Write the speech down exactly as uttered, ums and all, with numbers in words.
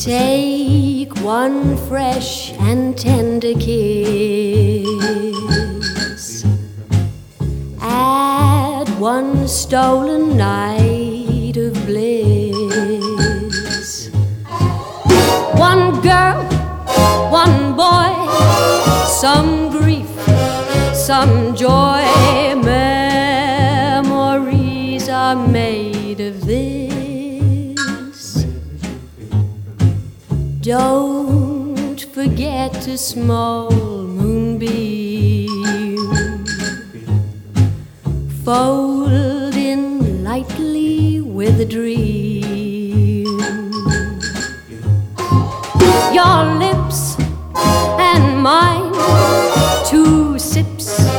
Take one fresh and tender kiss, add one stolen night of bliss. One girl, one boy, some grief, some joy. Memories are made of this. Don't forget a small moonbeam